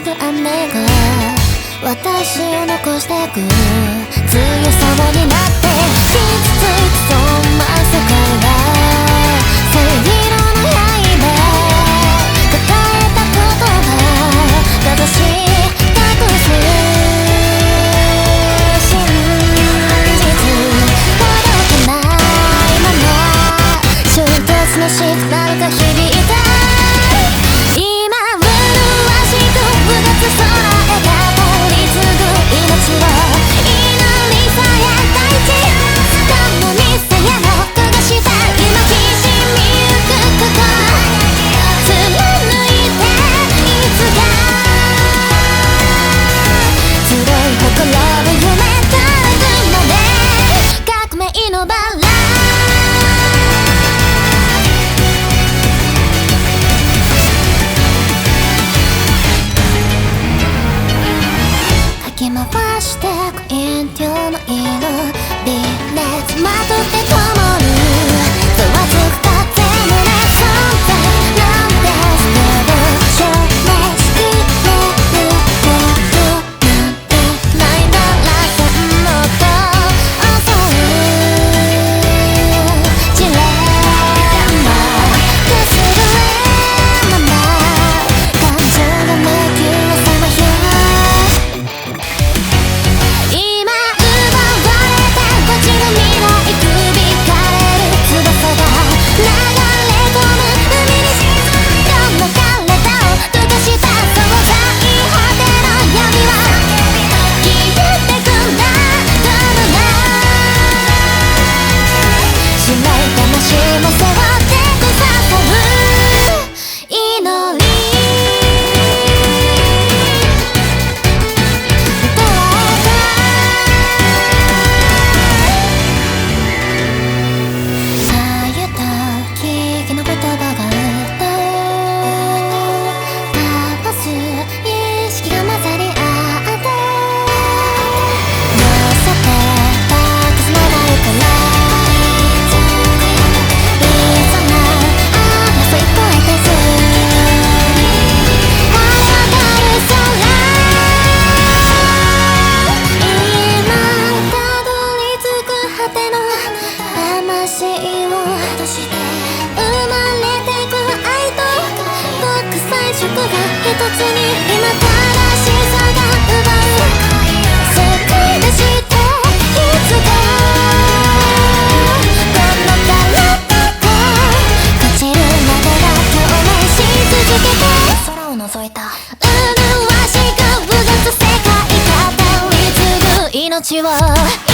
と雨が私を残してく強さもになって傷ついてそんな世界が正義の刃抱えた言葉正しい隠す真実届かないまま衝突のシグナルが響いた今麗しくうがつ空へ語り継ぐ命を祈りさえ大地共に鞘の焦がした今きしみゆく心貫いていつか強い心を夢たぐまで革命のバラかき回してく陰陽の色微熱まとって灯るざわつく風のね存在なんですけど証明しきれることなんてないならそんなと襲うジレンマくすぐれまま感情が迷宮をさまよ今奪われたこちら未来首かれる翼が流れ込む海に沈むどの体を溶かした壮大果ての闇は消えてくんだどのな白い魂も背負ってくささる祈りああいう時の言葉が歌う交わす意識が混ざり合って乗せてた傷のないからいざな争い越えてず晴れ渡る空今たどり着く果ての魂を生まれてく愛と国際色が一つに今正しさが奪う救い出していつかこの体が朽ちるまでが共鳴し続けて空を覗いた麗しくうがつ世界語り継ぐ命を